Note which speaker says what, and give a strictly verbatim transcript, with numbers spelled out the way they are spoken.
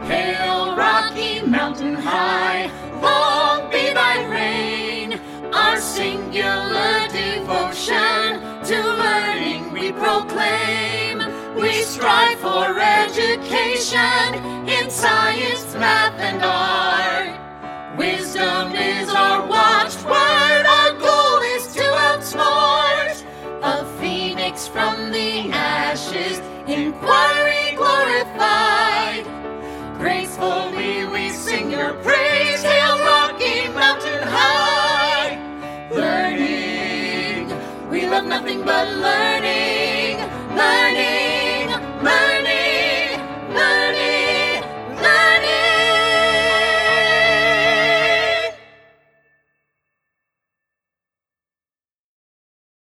Speaker 1: Hail, Rocky Mountain High, long be thy reign. Our singular devotion to learning we proclaim. We strive for education in science, math, and art. Wisdom is our watchword, our goal is to outsmart. A phoenix from the ashes, inquiry glorified. Gracefully we sing your praise, hail Rocky Mountain High. Learning, we love nothing but learning.